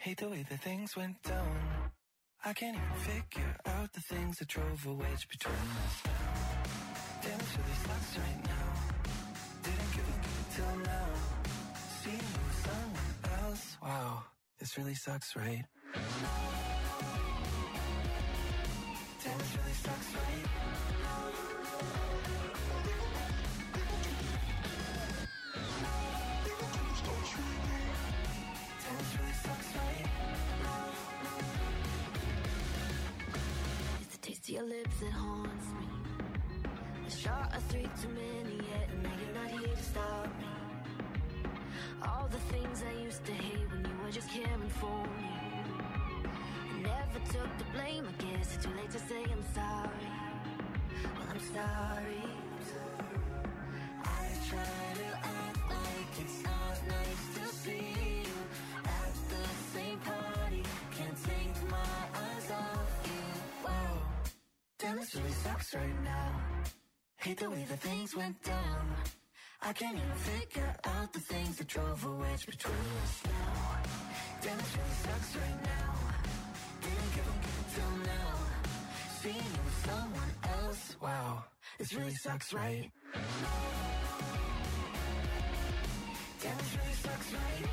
Hate the way that things went down. I can't even figure out the things that drove a wedge between us now. Damn, it really sucks right now. Didn't give a till now. Seeing you with someone else. Wow, this really sucks, right? Damn, it really sucks, right? Damn, it really sucks, right? It's the taste of your lips that haunts me. A shot of 3 too many yet, and now you're not here to stop me. All the things I used to hate when you were just caring for me. I never took the blame, I guess it's too late to say I'm sorry. Well, I'm sorry. I try to act like it's not nice to see you at the same party. Can't take my eyes off you. Wow, damn, this really sucks right now. Hate the way that things went down. I can't even figure out the things that drove a wedge between us now. Damn, this really sucks right now. Didn't give a till now. Seeing you with someone else. Wow, this really sucks, right? Damn, this really sucks, right?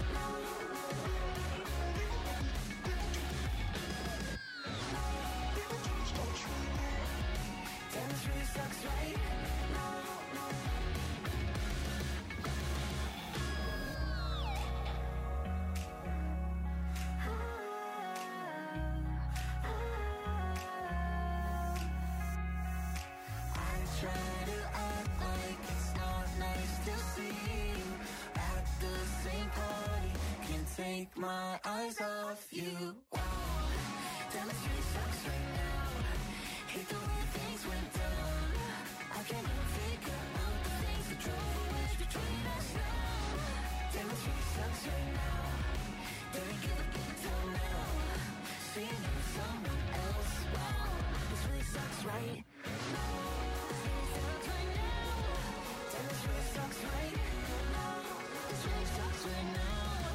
Damn, this really sucks, right? Take my eyes off you. Wow, damn, it really sucks right now. Hate the way things went down. I can't even figure out the things that drove a wedge between us now. Damn, it really sucks right now. Didn't give a till now. Seeing you with someone else. Wow, this really sucks, right? This really sucks right now. Damn, this really sucks right now. This really sucks right now.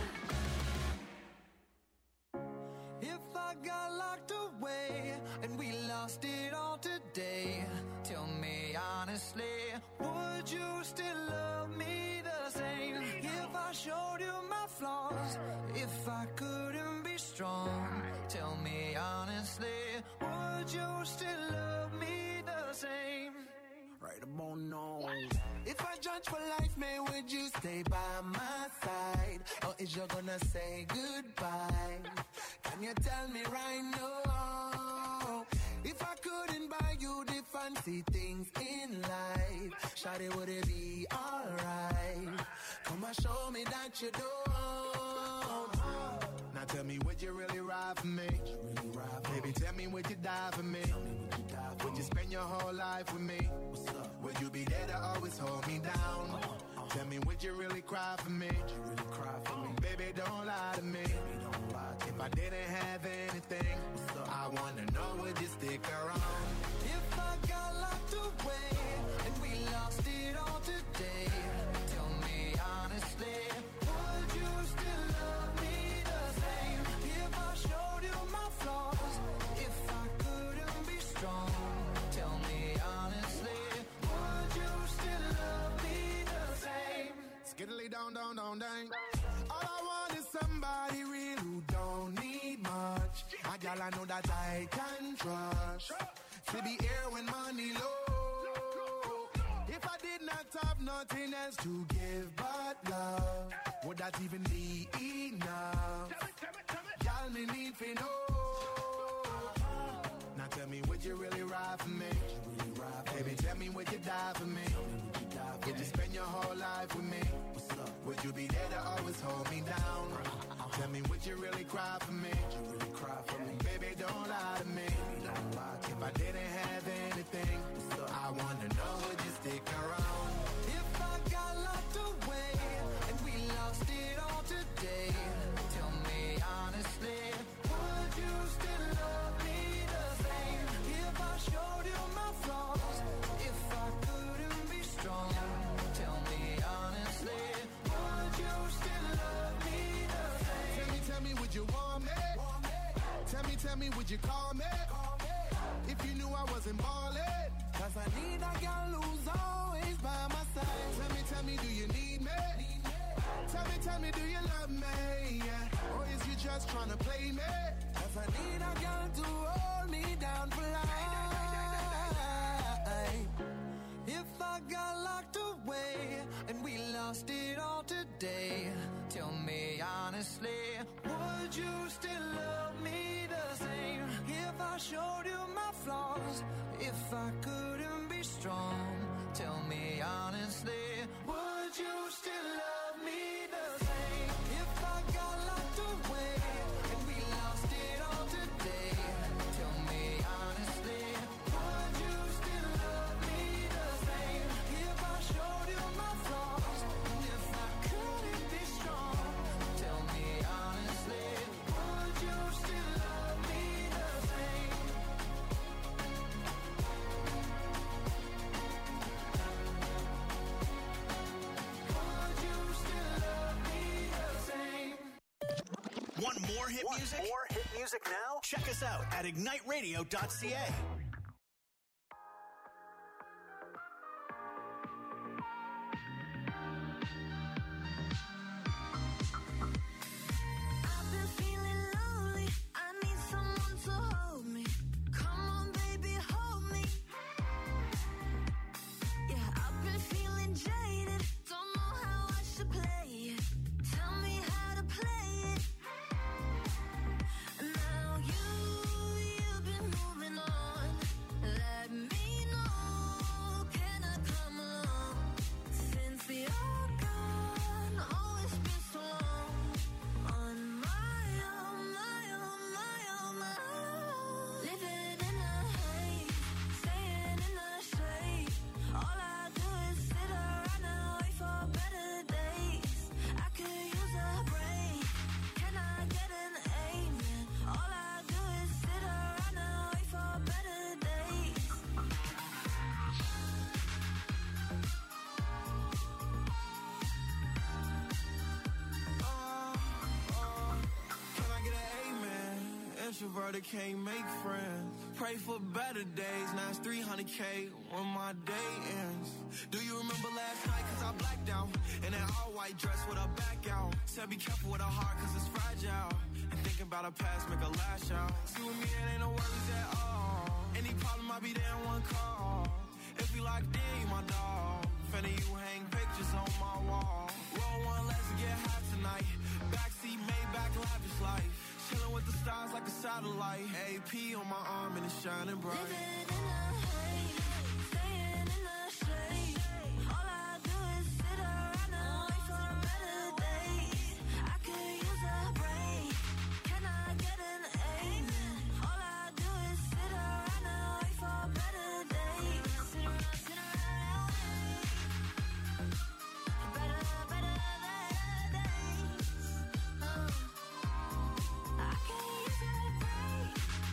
If I got locked away and we lost it all today, tell me honestly, would you still love me the same? If I showed you my flaws, if I couldn't be strong, tell me honestly, would you still love me the same? Right about now. If I judge for life, man, would you stay by my side? Or is you gonna say goodbye? Can you tell me right now? If I couldn't buy you the fancy things in life, shawty, would it be alright? Come and show me that you don't. Now tell me, would you really ride for me? Baby, tell me, would you die for me? Would you spend your whole life with me? Would you be there to always hold me down? Tell me, would you really cry for me? Baby, don't lie to me. If I didn't have anything, I wanna know, would you stick around? If I got locked away and we lost it all today, tell me honestly, would you still love me the same? If I showed you my flaws, if I couldn't be strong, tell me honestly, would you still love me the same? Skiddly down, down, down, down. All I want is somebody real who don't need much. A girl I know that I can trust, to be here when money low. If I did not have nothing else to give but love, would that even be enough? Girl, me need to know. Now tell me, would you really ride for me? Baby, tell me, would you die for me? Would you spend your whole life with me? Would you be there to always hold me down? Tell me, would you really cry for me? Baby, don't lie to me. If I didn't have anything, I wanna know, would you stick around? If I got locked away and we lost it all today, tell me honestly, would you still love me the same? If I showed you my flaws, if I couldn't be strong, tell me honestly, would you still love me the same? Tell me, would you you want me? Tell me, would you call me? If you knew I wasn't ballin'. Cause I need a girl who's always by my side. Tell me, do you need me? Tell me, do you love me? Yeah. Or is you just trying to play me? Cause I need a girl to hold me down for life. If I got locked away and we lost it all today, tell me honestly, would you still love me the same? If I showed you my flaws, if I couldn't be strong, tell me honestly, would you still love me the same? If I got locked away and we lost it all today, tell me honestly, would you still love me the same? If I showed you my flaws, and if I couldn't be strong, tell me honestly, would you still love me the same? Would you still love me the same? Want more hit music? More hit music now? Check us out at igniteradio.ca. I've been feeling lonely. I need someone to hold me. Come on, baby, hold me. Yeah, I've been feeling jaded. Don't know how I should play it. Tell me how to play it. Now you've been moving on. Let me know. Can I come along? Since you're gone, oh, it's been so long. On my own, my own, my own, my own. Living in the haze, staying in the shade. All I do is sit around and wait for better days. I could use a break. Can I get an amen? All I do is sit around and wait for better days. Can I get an amen? Introverted can't make friends. Pray for better days. Now it's 300K when my day ends. Do you remember last night? Cause I blacked out in an all-white dress with a back out. Said be careful with a heart cause it's fragile. And thinking about her past make her lash out. See with me it ain't no worries at all. Any problem I'll be there in one call. If we locked in, you my dog. Finna you hang pictures on my wall. Roll one, let's get high tonight. Backseat, Maybach, lavish life. Chilling with the stars like a satellite. AP on my arm and it's shining bright. Living in the haze, staying in the shade. All I do is sit around and wait for better days. I could use a break. Can I get an amen? All I do is sit around and wait for better days. Sit around and wait. Better days. I could use a break.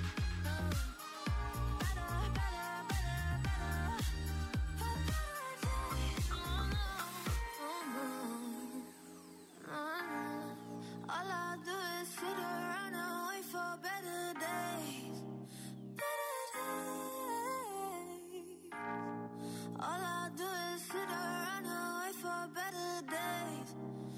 Better for better days. All I do is sit around and wait for better days. Better days. All I do is sit around and wait for better days.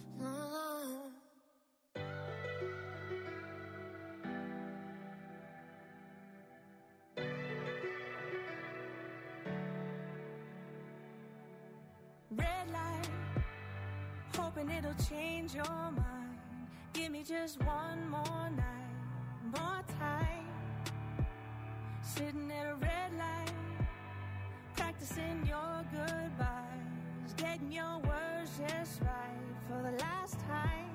Red light, hoping it'll change your mind. Give me just one more night, more time. Sitting at a red light, practicing your goodbyes, getting your words just right for the last time.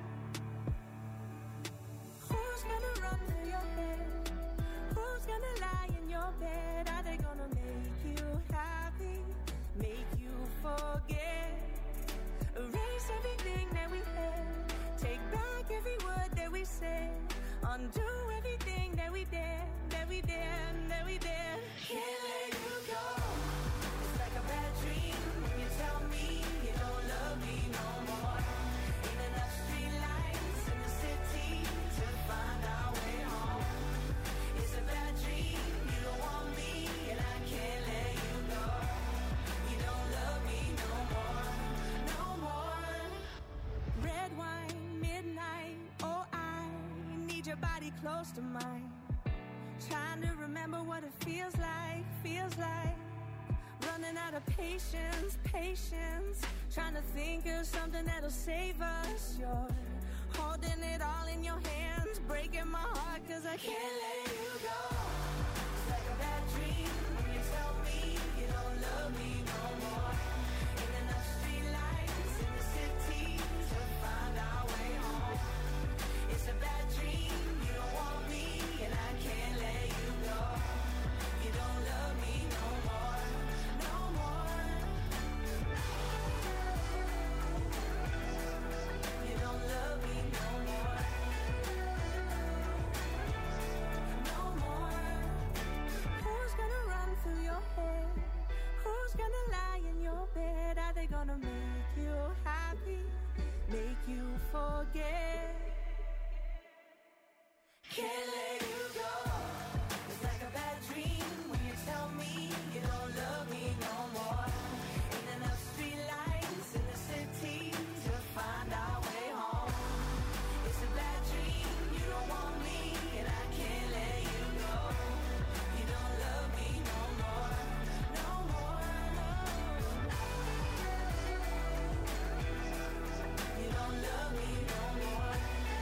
Who's gonna run through your head? Who's gonna lie in your bed? Are they gonna make you happy? Make you forget? Erase everything that we had. Take back every word that we said. Undo everything that we did, that we did, that we did. Can't let you go. It's like a bad dream when you tell me you don't love me no more. Ain't enough street lights in the city to find close to mine. Trying to remember what it feels like. Running out of patience. Trying to think of something that'll save us. You're holding it all in your hands, breaking my heart 'cause I can't let you go. It's like a bad dream when you tell me you don't love me no more. Ain't enough streetlights in the city to find our way home. It's a bad dream, you don't want me and I can't let you go. You don't love me no more, no more. You don't love me no more, no more. Who's gonna run through your head? Who's gonna lie in your bed? Are they gonna make you happy? Make you forget? Can't let you go. It's like a bad dream when you tell me you don't love me no more. Ain't enough streetlights in the city to find our way home. It's a bad dream, you don't want me and I can't let you go. You don't love me no more, no more. You don't love me no more,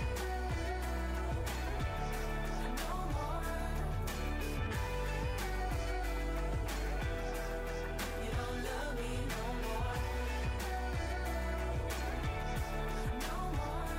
no more. You don't love me no more, no more.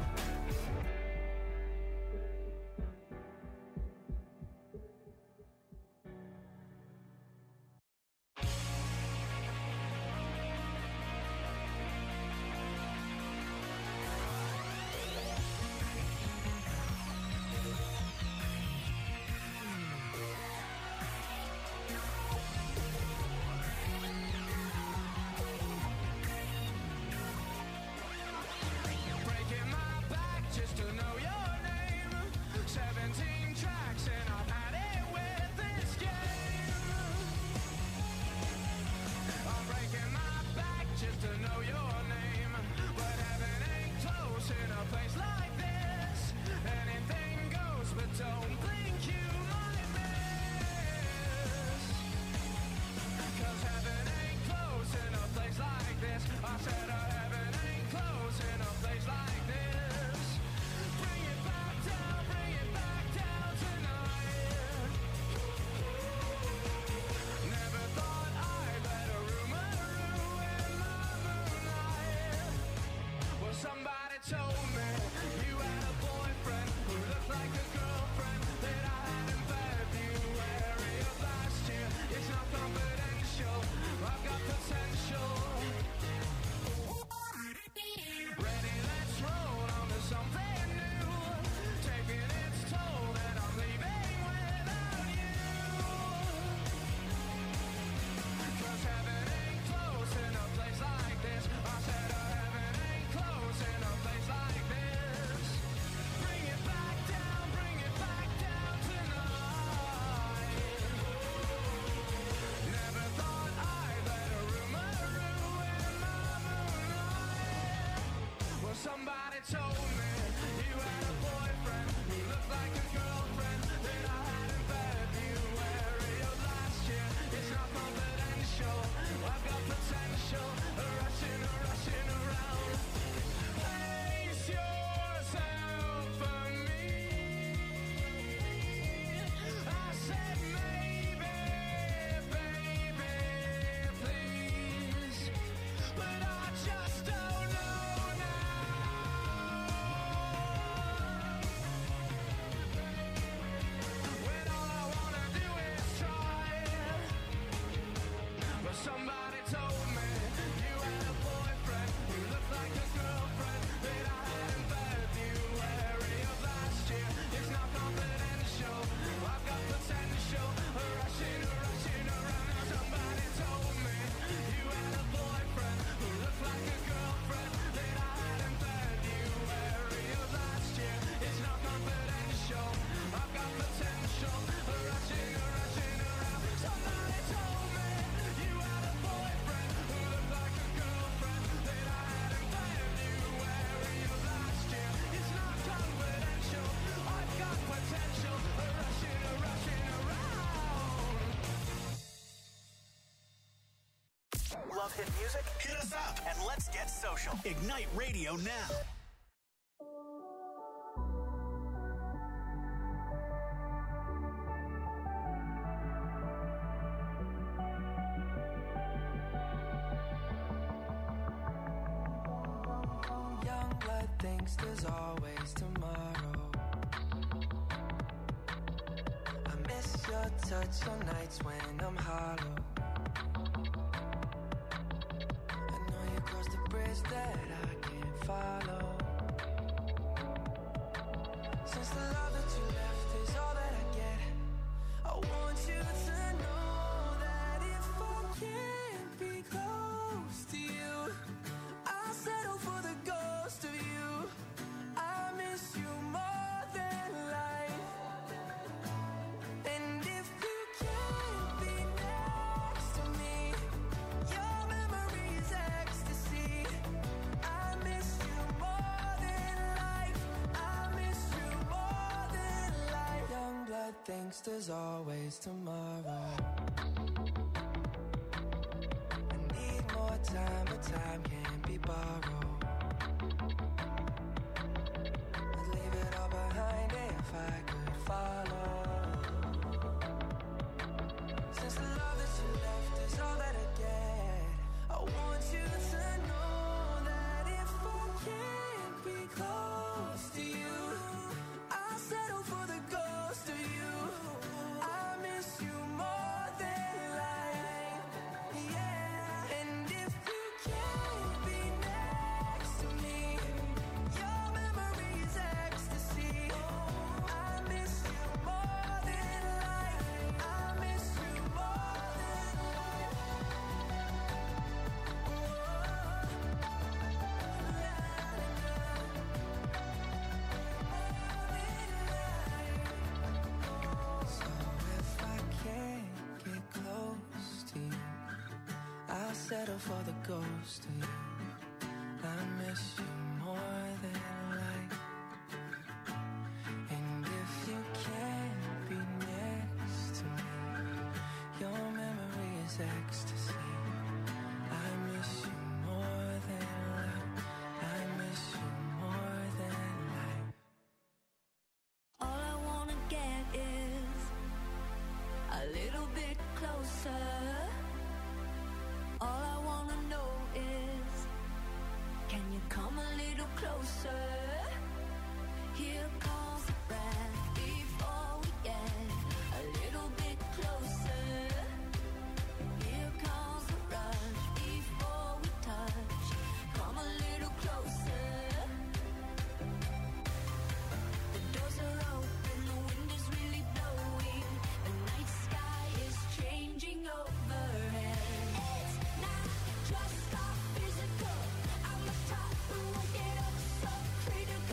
Breaking my back just to know your name. 17 tracks and I've had it with this game. I'm breaking my back just to know your name. But heaven ain't close in a place like this. Anything goes, but don't think you might miss. 'Cause heaven ain't close in a place like this. I said heaven ain't close in a place like this. Bring it back down tonight. Never thought I'd let a rumor ruin my moonlight. Well, somebody told me you had a boyfriend who looked like a girlfriend that I had in February of last year. It's not confidential, I've got potential. Ready, let's roll on to something new. Taking its toll and I'm leaving without you. 'Cause heaven ain't close in a place like this. I said heaven ain't close in a place like this. Bring it back down tonight. Never thought I'd let a rumor ruin my moonlight. Well, somebody told me you had a boyfriend who looked like a girlfriend that I had in February of last year. It's not confidential, I've got potential. Rushing around. Place yourself for me. I said maybe, baby, please. But I just don't know now. Love hit music? Hit us up and let's get social. Ignite Radio now. Young blood thinks there's always tomorrow. I miss your touch on nights when I'm hollow. Cross the bridge that I can't follow. Since the love that you left is all that I get, I want you to know that if I can't be close to you, I'll settle for the ghost of you. I miss you more than life. And if you can't be next to me, your memory's ecstasy. I miss you more than life. I miss you more than life. Young blood thinks there's always tomorrow. I need more time, but time can't be borrowed. I'd leave it all behind if I could follow. Since the love that you left is all that I get, I want you to know that if I can't be close to you, I'll settle for the ghost of you. I miss you more than life, yeah. And if you can't be next to me, your memory's ecstasy. I miss you more than life. I miss you more than life. So if I can't get close to you, I'll settle for the ghost of you. I miss you more than life. And if you can't be next to me, your memory is ecstasy. I miss you more than life. I miss you more than life. All I wanna get is a little bit closer. All I wanna know is, can you come a little closer? Here comes the breath before we get a little bit closer. Here comes the rush before we touch. Come a little closer. The doors are open, the wind is really blowing. The night sky is changing overhead. It's not just our physical. I'm a top and won't get up so critical.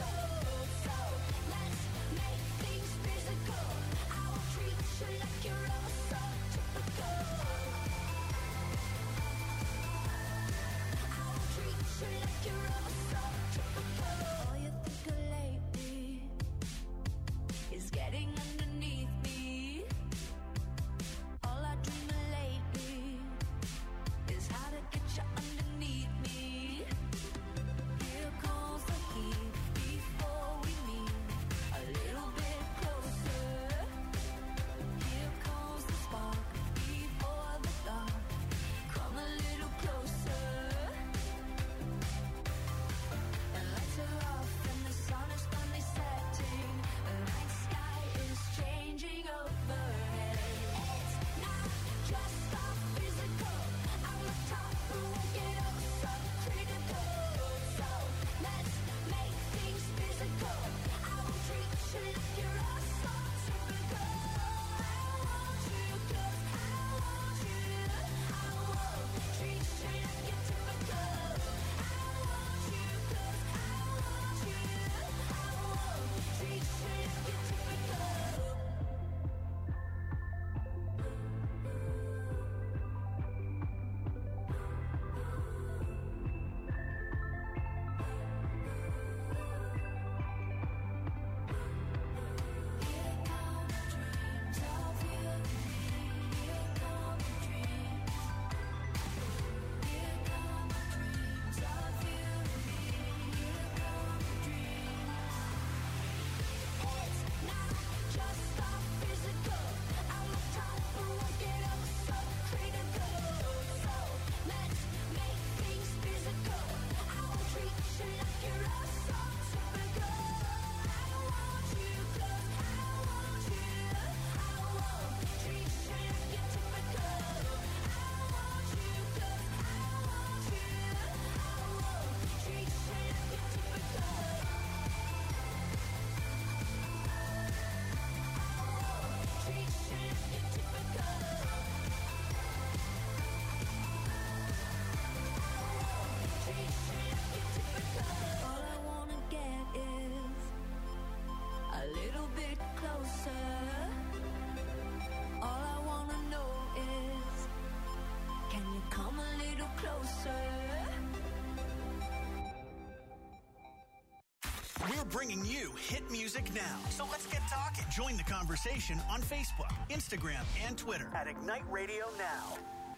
bringing you hit music now. So let's get talking. Join the conversation on Facebook, Instagram, and Twitter at Ignite Radio Now.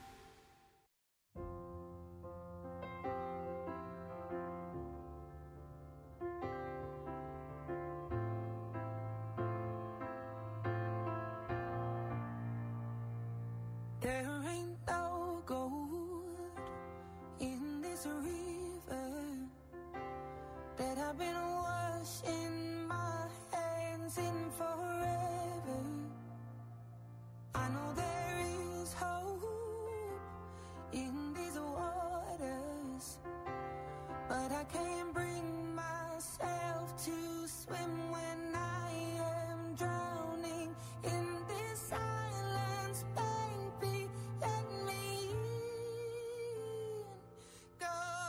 There ain't no gold in this river that I've been washing my hands in forever. I know there is hope in these waters, but I can't bring myself to swim when I am drowning in this silence. Baby, let me in. Go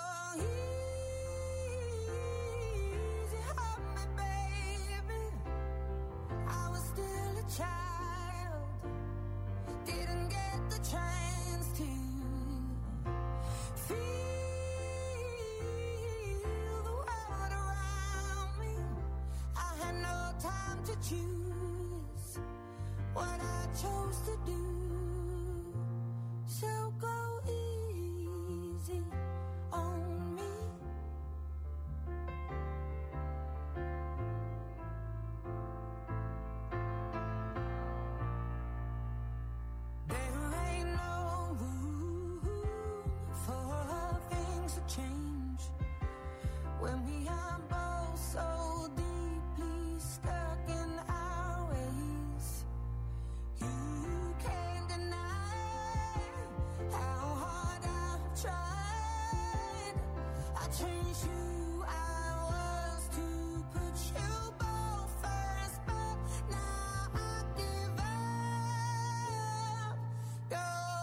easy on me, baby. I was still a child, didn't get the chance to feel the world around me. I had no time to choose what I chose to do. So go easy on me. There ain't no room for things to change when we are both so deeply stuck in our ways. You can't deny how hard I've tried. I changed who I was to put you both first, but now I give up. Go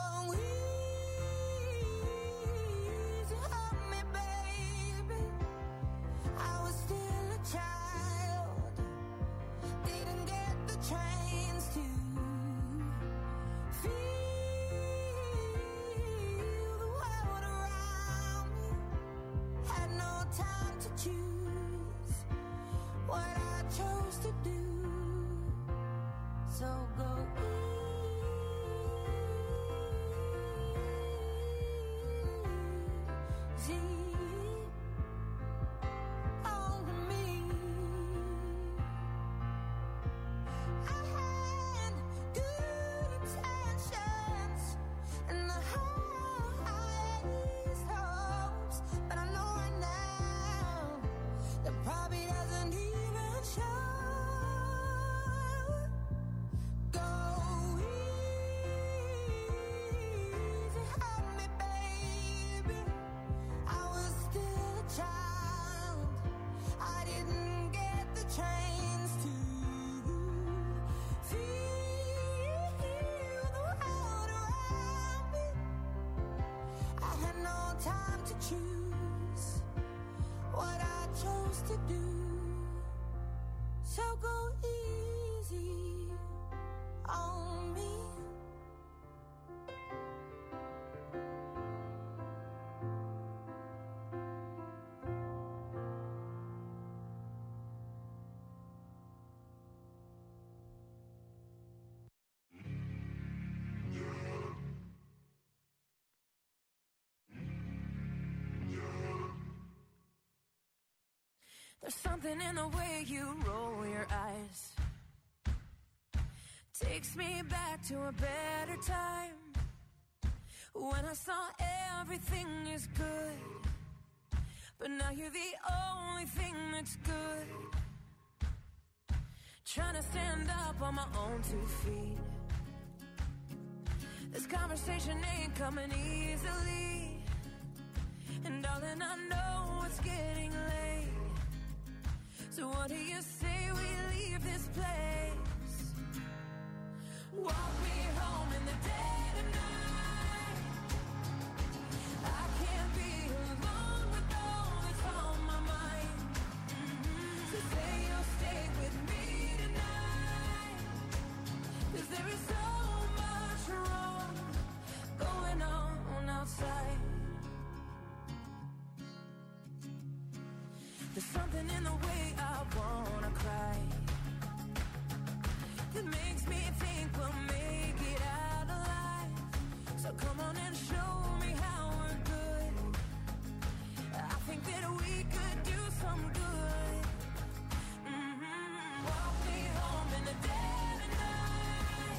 easy on me, baby. I was still a child, didn't get the chance to feel the world around me. Had no time to choose what I chose to do. So go easy on me. I had good intentions and the highest hopes, but I know right now that probably doesn't even show. Go easy on me, baby. I was still a child, I didn't get the chance to feel the world around me. I had no time to choose what I chose to do. So go easy on me. There's something in the way you roll your eyes, takes me back to a better time, when I saw everything is good, but now you're the only thing that's good. Trying to stand up on my own 2 feet. This conversation ain't coming easily, and darling, I know it's getting late. So what do you say we leave this place? Walk me home in the dead of night. I can't be alone with all that's on my mind. So say you'll stay with me tonight, 'cause there is so much wrong going on outside. There's something in the way our wanna cry. It makes me think we'll make it out alive. So come on and show me how we're good. I think that we could do some good. Walk me home in the dead of night.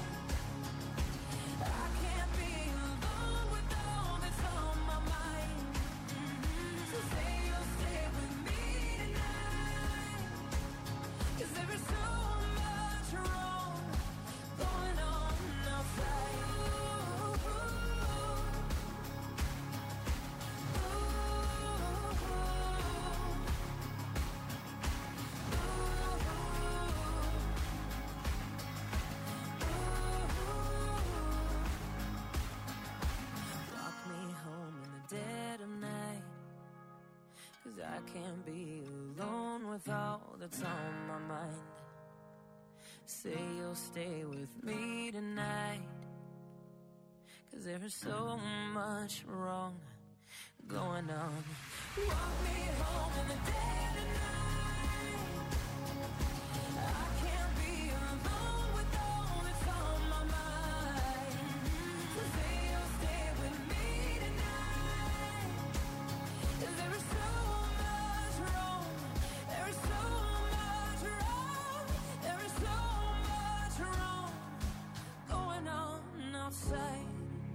I can't be alone with all that's on my mind. So say you'll stay with me tonight. 'Cause there is so much wrong going on outside. Walk me home in the dead of night. 'Cause I can't be alone with all that's on my mind. Say you'll stay with me tonight. 'Cause there is so much wrong going on. Walk me home in the dead of night. I can't be alone with all that's on my mind. So say you'll stay with me tonight. 'Cause there is so much wrong. There is so much wrong. There is so much wrong going on outside.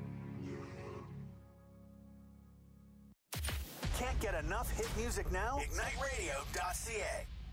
Can't get enough hit music now? IgniteRadio.ca.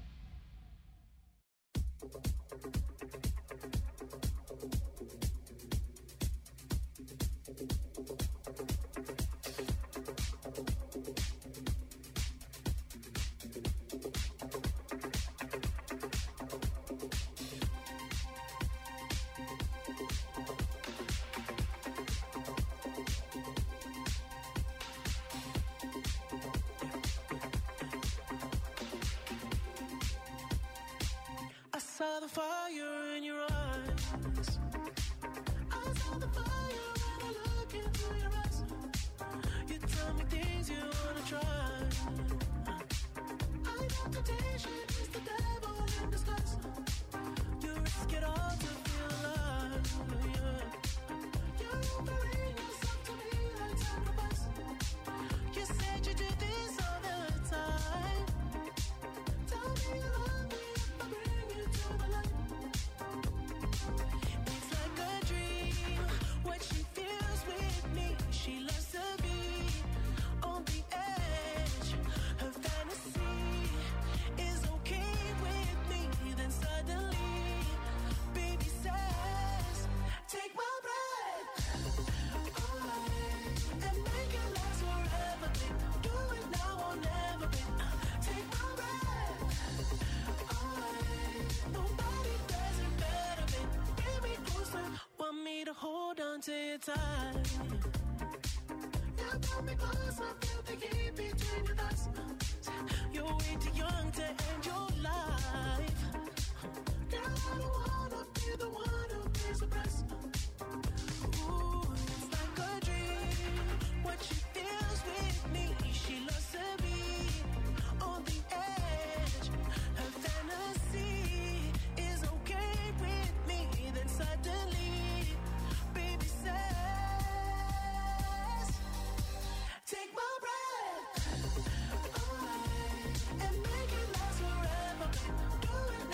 I saw the fire in your eyes. I saw the fire when I look into your eyes. You tell me things you wanna try. I know temptation is the devil in disguise. You risk it all to feel alive. Yeah. You're offering yourself to me like sacrifice. You said you do this all the time. Tell me you love me if I bring you to the light. It's like a dream, what she feels with me. She loves to be on the edge. Her fantasy is okay with me. Then suddenly, baby says, take my breath away and make it last forever, babe. Do it now or never, babe. Take my breath away. Nobody does it better, babe. Bring me closer, want me to hold on to your tight. You pull me closer, feel the heat between your thighs. You're way too young to end your life. Girl, I don't wanna be the one who pays the price. Ooh, it's like a dream, what she feels with me. She loves to be on the edge. Her fantasy is okay with me. Then suddenly, baby says, take my breath away and make it last forever. Do it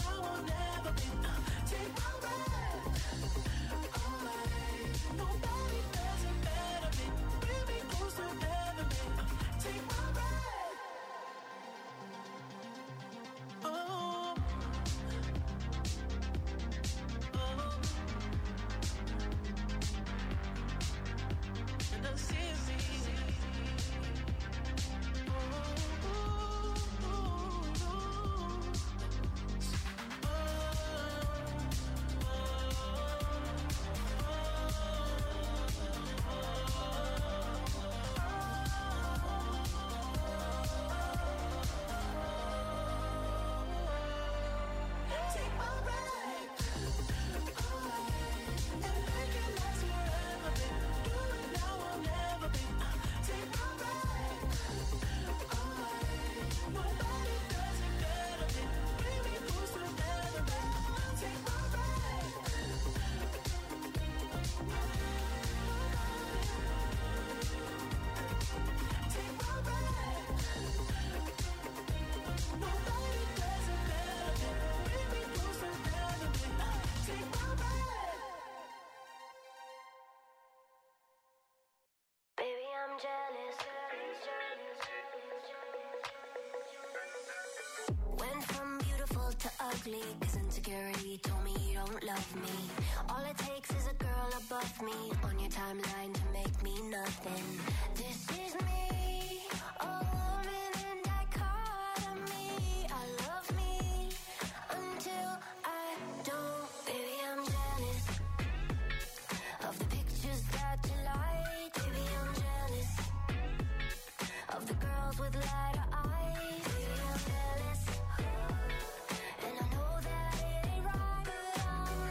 ugly, cause insecurity told me you don't love me. All it takes is a girl above me on your timeline to make me nothing. This is me, a woman in dichotomy. I love me until I don't. Baby, I'm jealous of the pictures that you like. Baby, I'm jealous of the girls with lighter eyes. Baby, I'm jealous, and I know that it ain't right, but I'm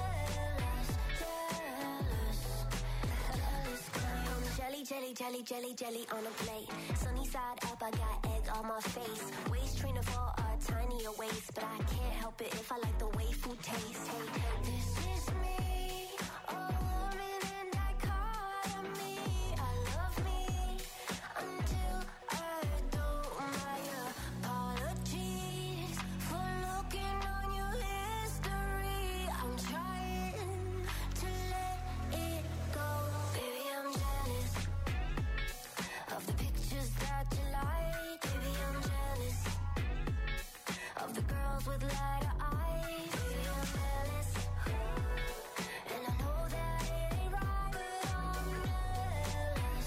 jealous. I'm jelly, jelly, jelly, jelly, jelly on a plate. Sunny side up, I got egg on my face. Waist trainer for a tinier waist, but I can't help it if I like the way food tastes. Hey, this is me, a woman in dichotomy. I love me until I don't. My apologies for looking on your history. I'm trying to let it go. Baby, I'm jealous of the pictures that you like. Baby, I'm jealous of the girls with lighter eyes. Baby, I'm jealous, and I know that it ain't right, but I'm jealous.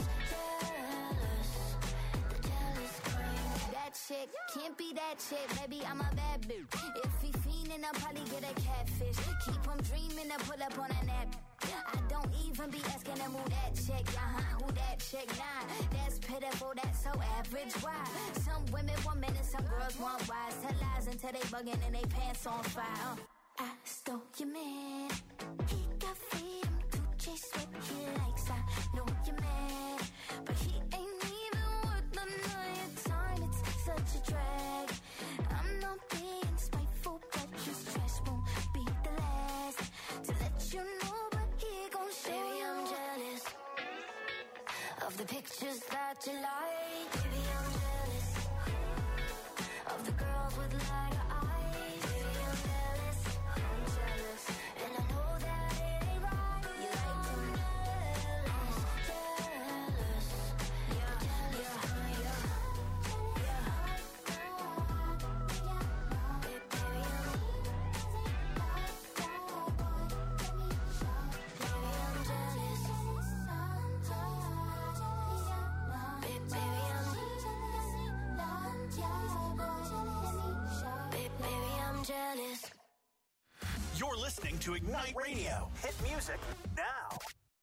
The jealous kind. That chick can't be that chick, baby, I'm a bad bitch. If he fiendin', I'll probably get a catfish. Keep him dreamin' to pull up on a nap. I don't even be asking him who that chick, who that chick, nah. That's pitiful, that's so average, why? Some women want men and some girls want wise. Tell lies until they buggin' and they pants on fire. I stole your man, he got freedom, Gucci sweat he likes. I know you're mad, but he ain't even worth none of your time. It's such a drag. I'm not being spiteful, but his trash won't be the last to let you know, but he gon' show. Baby, I'm jealous of the pictures that you like. Baby, I'm jealous of the girls with lighter eyes. Baby, I'm jealous, and I know that it ain't right. You like them jealous, yeah, jealous, yeah. Jealous. You're listening to Ignite Radio. Hit music now.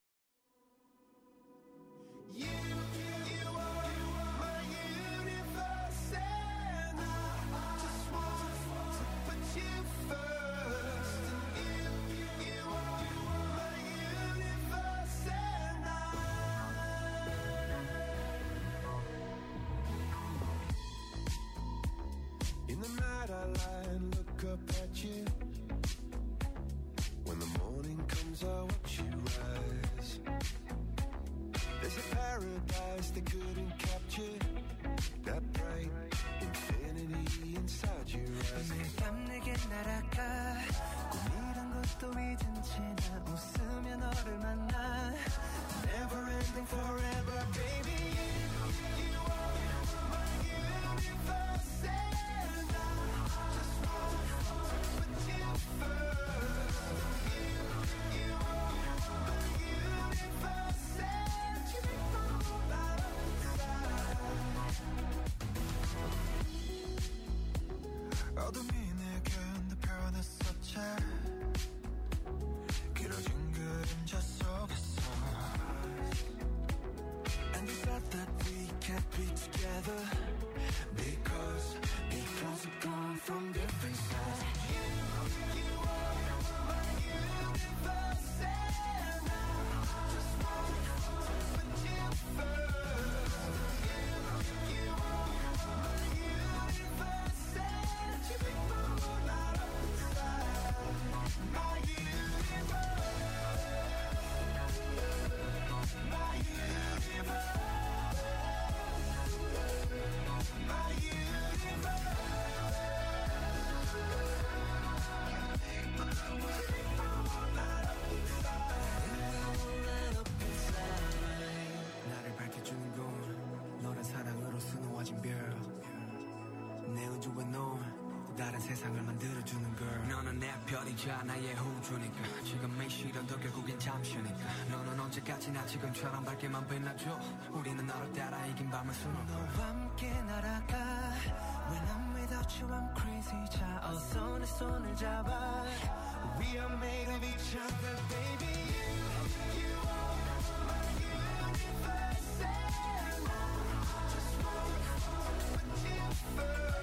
You are my universe, and I just want to put you first. And you are my universe, and in the night I lie and look up at you. When the morning comes I watch you rise. There's a paradise they couldn't capture, that bright infinity inside your eyes. 매일 밤 내게 날아가 꿈이란 것도 잊은 채 나 웃으며 너를 만나. Never ending forever, baby. You are my universe, and I just want to put you first. You are my universe, and you make my whole life inside. 어둠이 내겐 더 변했었지. 길어진 그림자 속에서. And you said that we can't be together because we're gone from different sides. You are my universe, and I just want to put you first. You are my universe, and you make my whole life inside. My universe, my universe. 나를 밝혀주는 건 너란 사랑으로 수놓아진 별. 내 우주에 넌 또 다른 세상을 만들어주는 걸. 별이자 나의 호주니까 지금 이 시련도 결국엔 잠시니까 너는 언제까지나 지금처럼 밝게만 빛나줘 우리는 너를 따라 이긴 밤을 수놓고 너와 함께 날아가 When I'm without you I'm crazy 자 어서 내 손을 잡아 We are made of each other baby You are my universe And I just wanna put you first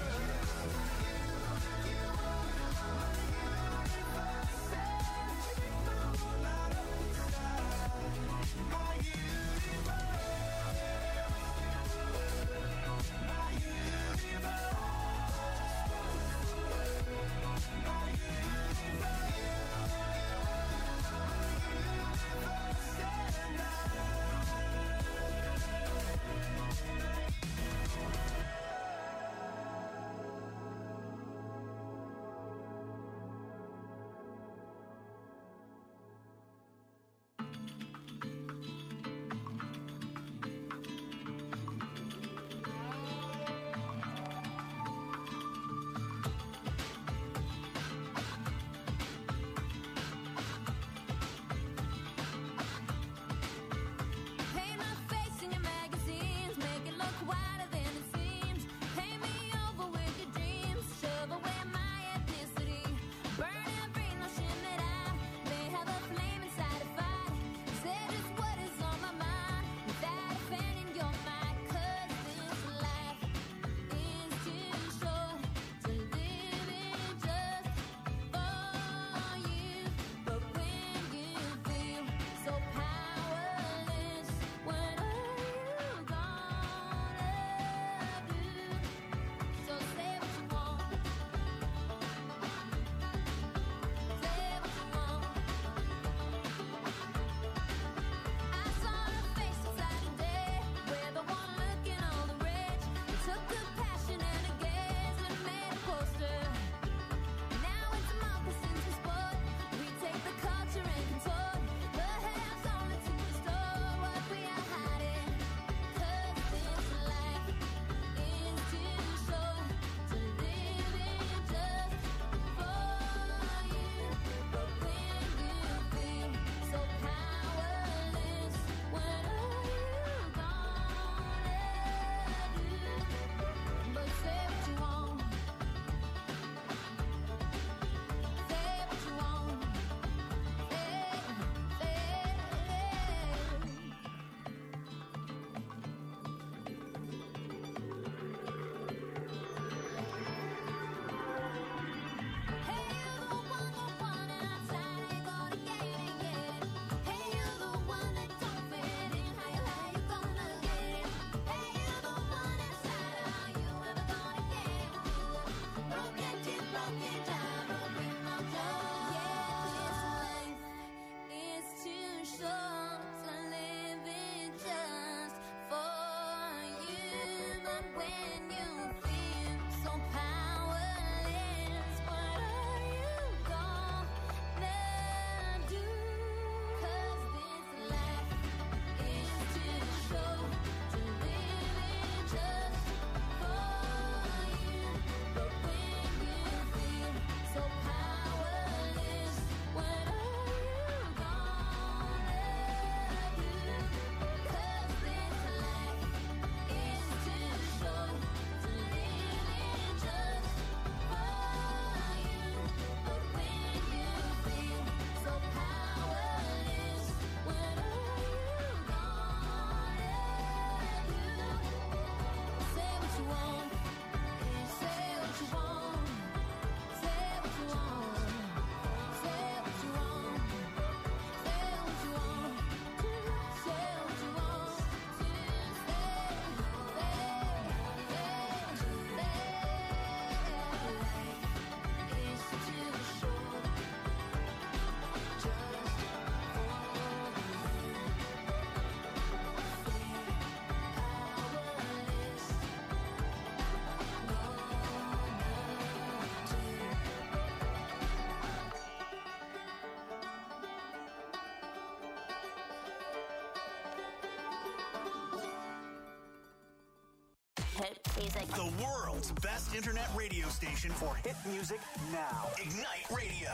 hit music. The world's best internet radio station for hit music now. Ignite Radio.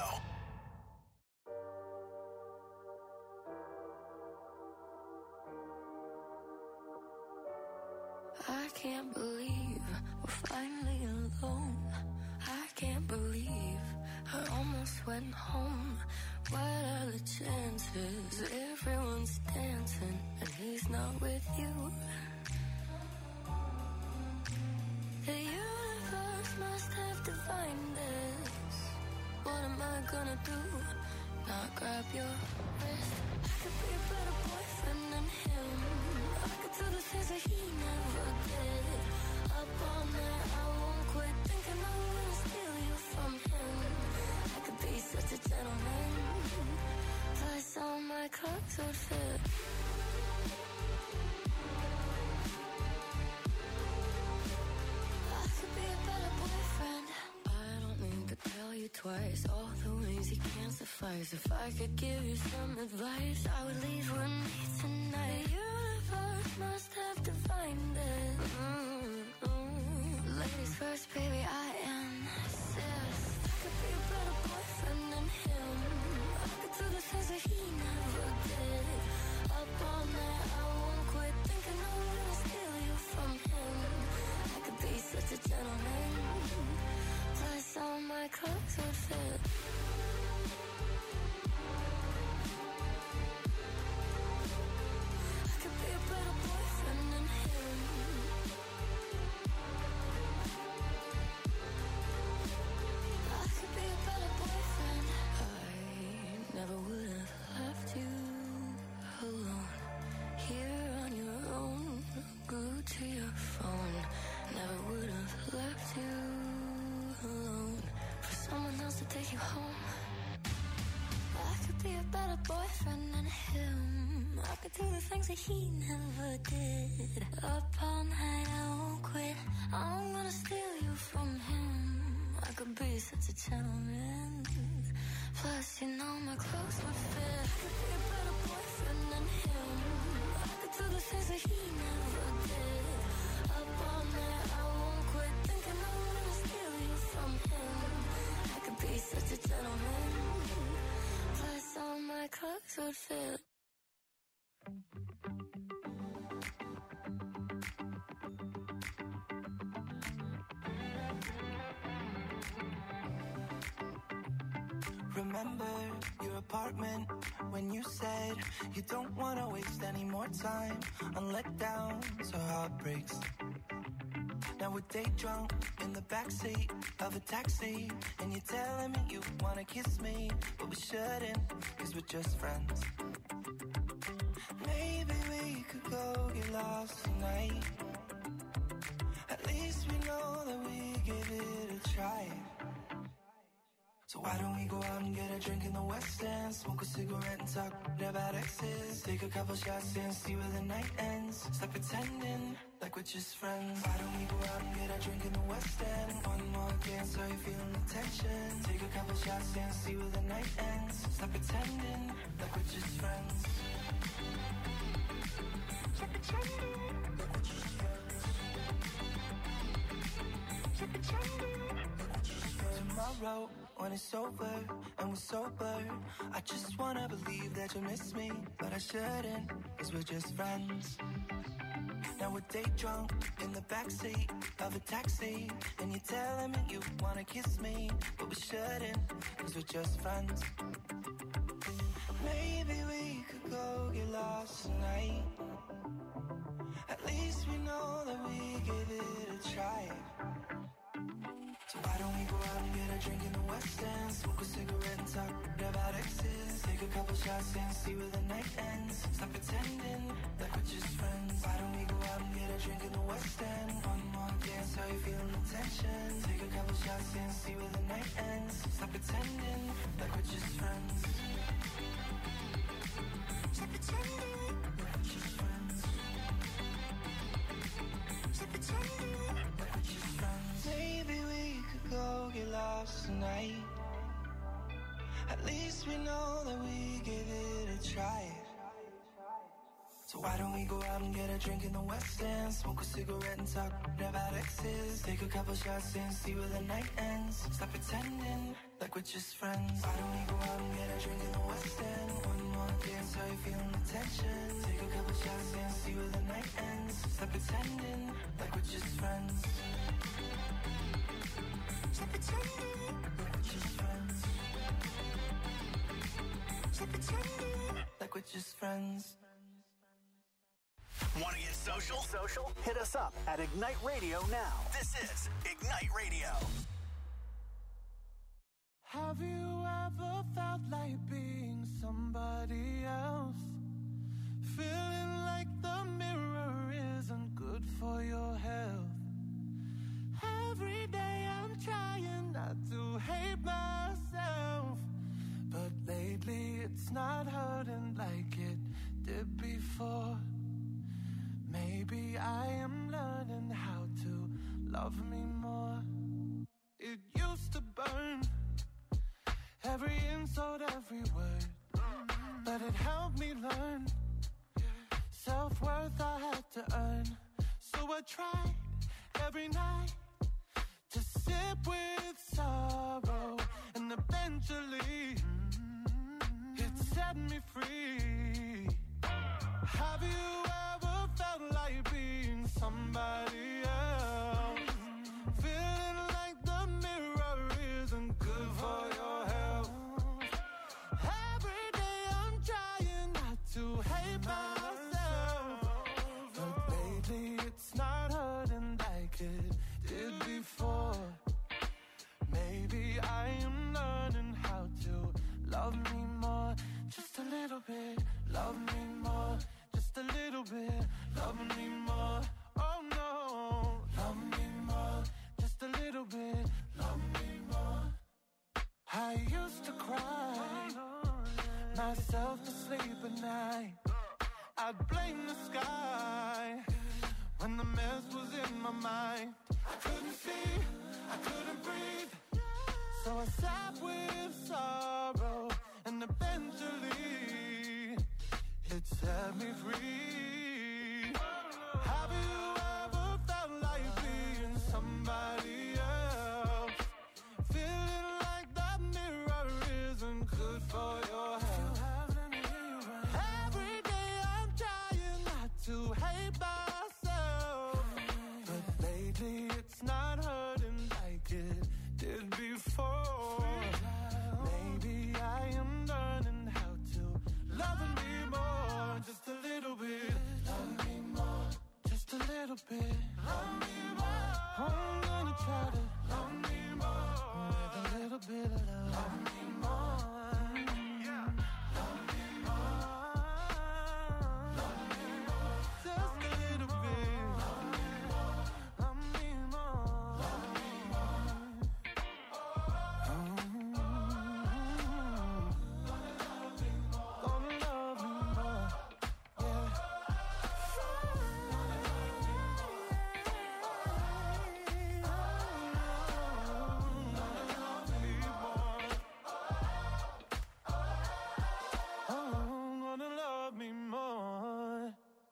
I can't believe we're finally alone. I can't believe I almost went home. What are the chances? Everyone's dancing and he's not with you. The universe must have divined this. What am I gonna do? Not grab your wrist. I could be a better boyfriend than him. I could do the things that he never did. Up all night, I won't quit thinking I'm gonna steal you from him. I could be such a gentleman. Plus all my clothes would fit. I could be a better boyfriend. I don't need to tell you twice all the ways you can't suffice. If I could give you some advice, I would leave with me tonight. The universe must have divined it. Ladies first, baby, I insist. I could be a better boyfriend than him. I could do the things that he never did. Up all night, I won't quit thinking I'm gonna steal you from him. I could be such a gentleman. Plus all my clothes would fit. I could be a better boyfriend than him. I could be a better boyfriend. I never would have left you alone. Here on your own, glued to your phone. Never would have left you alone for someone else to take you home. I could be a better boyfriend than him. I could do the things that he never did. Up all night, I won't quit. I'm gonna steal you from him. I could be such a gentleman. Plus, you know my clothes would fit. I could be a better boyfriend than him. I could do the things that he never did. Up all night, I won't quit thinking I'm gonna steal you from him. I could be such a gentleman. Plus, all my clothes would fit. Remember your apartment when you said you don't want to waste any more time on letdowns or heartbreaks. Now we're day drunk in the backseat of a taxi, and you're telling me you want to kiss me, but we shouldn't, cause we're just friends. Maybe we could go get lost tonight. At least we know that we give it a try. So why don't we go out and get a drink in the West End, smoke a cigarette and talk about exes, take a couple shots and see where the night ends. Stop pretending like we're just friends. Why don't we go out and get a drink in the West End? One more dance, are you feeling the tension? Take a couple shots and see where the night ends. Stop pretending like we're just friends. Stop pretending like we're just friends. Stop pretending like we're just friends. Tomorrow, when it's over and we're sober, I just wanna believe that you miss me, but I shouldn't, cause we're just friends. Now we're day drunk in the backseat of a taxi, and you're telling me you wanna kiss me, but we shouldn't, cause we're just friends. Maybe we could go get lost tonight. At least we know that we give it a try. So why don't we go out and get a drink in the West End, smoke a cigarette and talk about exes, take a couple shots and see where the night ends. Stop pretending like we're just friends. Why don't we go out and get a drink in the West End? One more dance, how you feeling the tension? Take a couple shots and see where the night ends. Stop pretending like we're just friends. Stop pretending like we're just friends. Stop pretending like we're just friends. Maybe we could go get lost tonight. At least we know that we give it a try. So why don't we go out and get a drink in the West End? Smoke a cigarette and talk about exes. Take a couple shots and see where the night ends. Stop pretending like we're just friends. Why don't we go out and get a drink in the West End? One more dance, how you feeling the tension? Take a couple shots and see where the night ends. Stop pretending like we're just friends. Stop pretending like we're just friends. Stop pretending like we're just friends. Want to get social? Hit us up at Ignite Radio now. This is Ignite Radio. Have you ever felt like being somebody else? Feeling like the mirror isn't good for your health. Every day I'm trying not to hate myself, but lately it's not hurting like it did before. Maybe I am learning how to love me more. It used to burn, every insult, every word, but it helped me learn. Self-worth I had to earn, so I tried every night to sip with sorrow, and eventually it set me free. Have you ever felt like being somebody else? Feeling like the mirror isn't good for your health. Every day I'm trying not to hate myself, but lately it's not hurting like it did before. Maybe I am learning how to love me more. Just a little bit, love me more. Just a little bit, love me more. Oh no, love me more. Just a little bit, love me more. I used to cry myself to sleep at night. I'd blame the sky when the mess was in my mind. I couldn't see, I couldn't breathe, so I sat with sorrow, and eventually it set me free. Have you ever felt like being somebody else? Feeling like that mirror isn't good for your health. Every day I'm trying not to hate myself, but lately it's not hurting like it did before. Maybe I am learning how to love me more. Just a little bit, love me more. Just a little bit, love me more. I'm gonna try to love me more. With a little bit of love, love me more. Yeah, love me more. Love me more. Just a little bit, love me more. Love me more. Love me more. Gonna love me more. Yeah. Gonna love me more.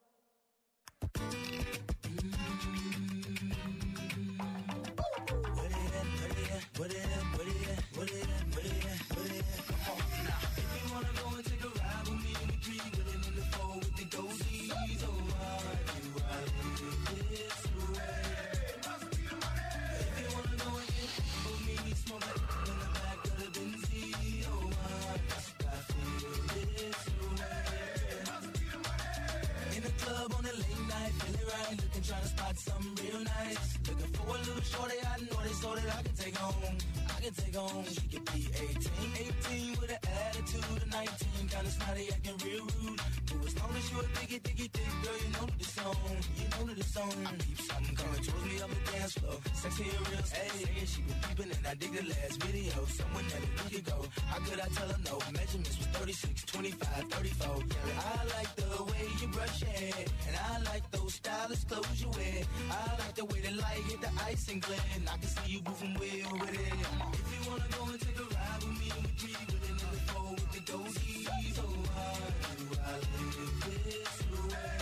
In the club on a late night, feeling right, looking, trying to spot something real nice. Looking for a little shorty, I know they so that I can take home. I can take home, she could be 18 with an attitude of 19, kinda snotty, acting real rude. But as long as you a diggy, thick, girl, you know the song. You know the song. I keep something coming towards me on the dance floor. Sexy and real, hey, she been peeping and I dig the last video. Someone that a week ago, how could I tell her no? Measurements was 36, 25, 34. Yeah, I like the way you brush your hair, and I like those stylish clothes you wear. I like the way the light hit the ice and glare, and I can see you moving way over there. If you wanna go and take a ride with me, we three with it in the four with the goatees. Oh, how do I live this way?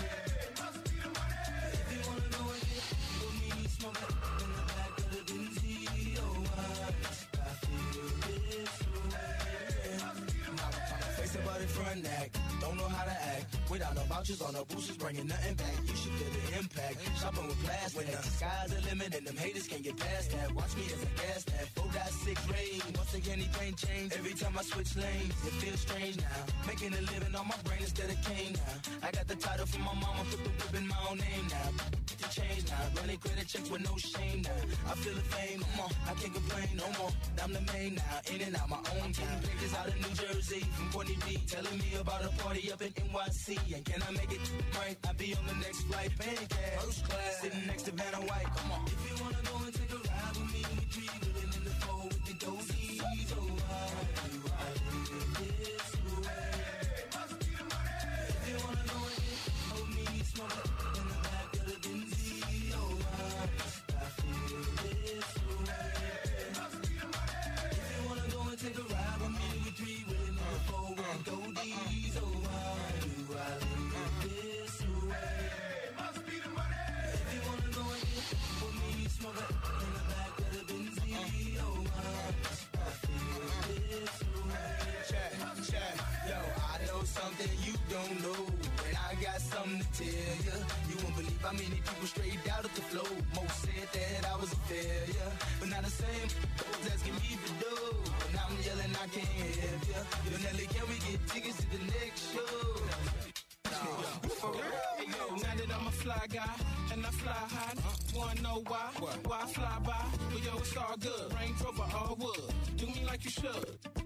Gangsta but the front act, don't know how to act. Without no vouchers on no boosters, bringing nothing back. You should feel the impact. Shopping with plastic. When the sky's the limit and them haters can't get past that. Watch me as a gas that 4.6 range. Once again, anything change. Every time I switch lanes, it feels strange now. Making a living on my brain instead of cane now. I got the title from my mama, put the whip in my own name now. The change now, running credit checks with no shame now. I feel the fame, come on, I can't complain no more. I'm the main now, in and out my own town. Pictures out of New Jersey from Courtney B, telling me about a party up in NYC. And can I make it right? I'll be on the next flight, paying cash, first class, sitting next to Vanna White. Come on. If you wanna go and take a ride with me, we three living in the four with the dozies. Oh, why do I live this way? If you wanna go and get hold me, smoke it in the back of the Benzie. Oh, why must I feel this way? If you wanna go and take a ride with me, we three living in the four with the dozies. Oh, why do I live this way? Must be the money. If you wanna go and get hold me, smoke it in the back of the Benzie. Oh, why must I feel this way? Check, yo, I know something you don't know, and I got something to tell you. You won't believe how many people straight out of the flow. Most said that I was a failure, but now the same folks asking me to do. And I'm yelling I can't help ya. Yo, Nelly, can we get tickets to the next show? For real? Hey, yo, now that I'm a fly guy and I fly high, wanna know why? Why I fly by? Well, yo, it's all good. Range Rover, all wood. Do me like you should.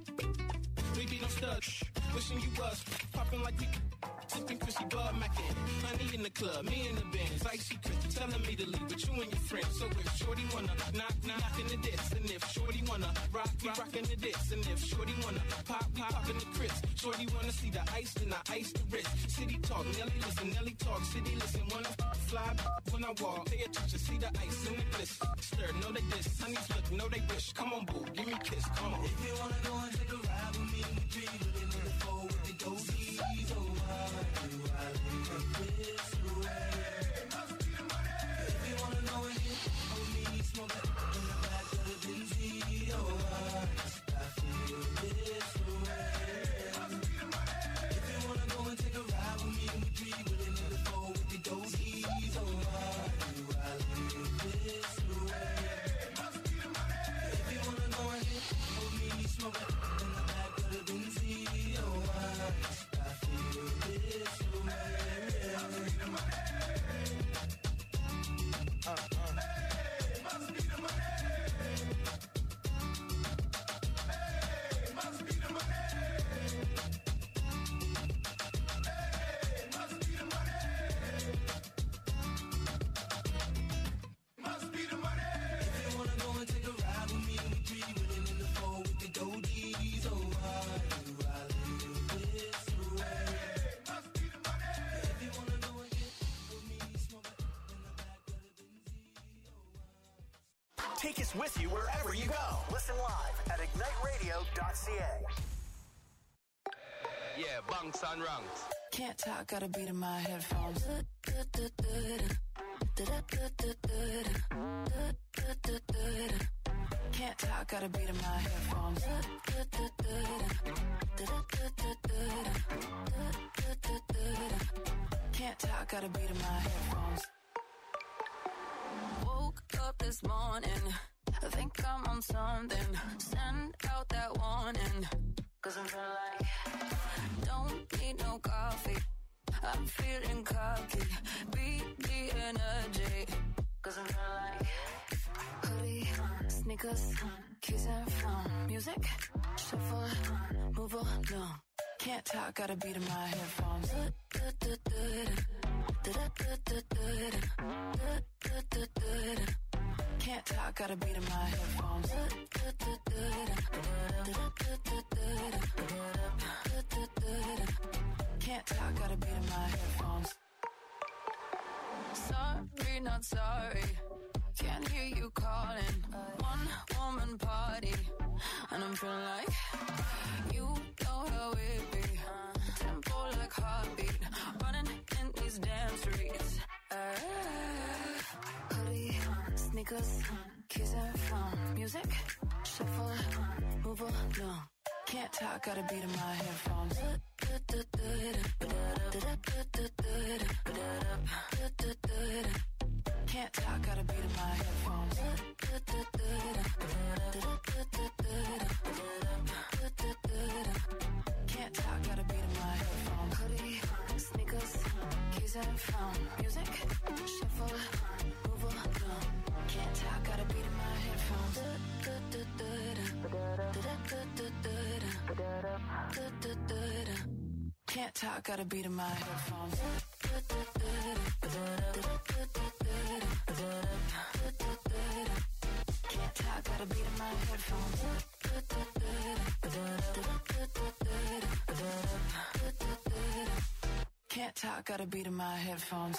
We be no studs. Wishing you was popping like we sipping Chrissy Bud Mackin. Honey in the club, me in the Benz, icy Chris telling me to leave with you and your friends. So if Shorty wanna knock in the diss, and if Shorty wanna rock, we rockin' the diss, and if Shorty wanna pop, we poppin' the Chris. Shorty wanna see the ice, then I ice the wrist. City talk, Nelly listen, Nelly talk, city listen. Wanna fly when I walk, pay attention, see the ice in the bliss. Stir, know they diss, honeys look, know they wish. Come on, boo, give me a kiss, come on. If you wanna go and take a ride with me, we three living in the four with the dozies. Oh, why do I live this way? If you wanna know and get hold me, smoke it in the back of the Benzie. Oh, why must I feel this way? If you wanna go and take a ride with me, we three living in the four with the dozies. Oh, why do I live this way? If you wanna go and get hold me, smoke it in the back of the Benzie. Oh, why must I feel this way? Take us with you wherever you go. Listen live at igniteradio.ca. Yeah, bunks and ranks. Can't talk, got a beat in my headphones. Can't talk, got a beat in my headphones. Can't talk, got a beat in my headphones. Woke up this morning, I think I'm on something. Send out that warning, 'cause I'm feeling like don't need no coffee. I'm feeling cocky, beat the energy, 'cause I'm feeling like hoodie, sneakers, keys and phone, music, shuffle, move along. Can't talk, got a beat in my headphones. Can't talk, got a beat in my headphones. Can't talk, got a beat in my headphones. Sorry, not sorry. Can't hear you calling. One woman party, and I'm feeling like you know how it be. Tempo like heartbeat, running in these damn streets. Hoodie, sneakers, keys and phone, music, shuffle, move along. Can't talk, talk, got a beat in my headphones. Can't talk, got a beat in my headphones. Can't talk, got a beat in my headphones. Hoodie, sneakers, keys and phone. Music, shuffle, move along. Can't talk, got a beat in my headphones. Can't talk, got a beat in my headphones. Can't talk, got a beat in my headphones. Can't talk, got a beat in my headphones.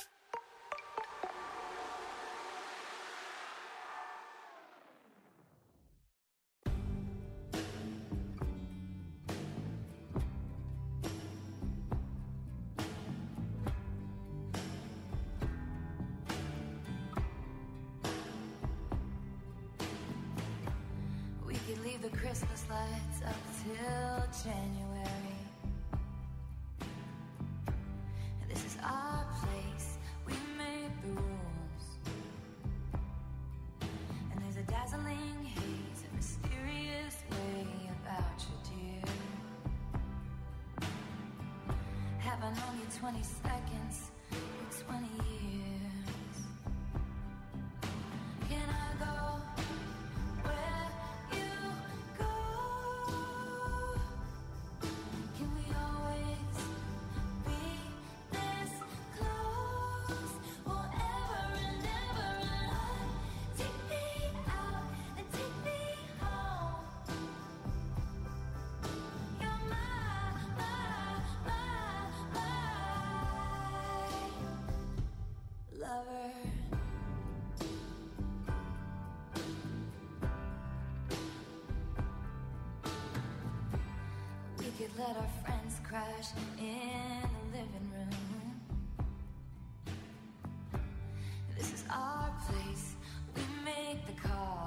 Leave the Christmas lights up till January. This is our place, we make the rules. And there's a dazzling haze, a mysterious way about you, dear. Have I known you 20 seconds or 20 years? Can I go where you go? Can we always be this close? Forever and ever and on. Take me out and take me home. You're my lover. We could let our friends crash in the living room. This is our place, we make the call.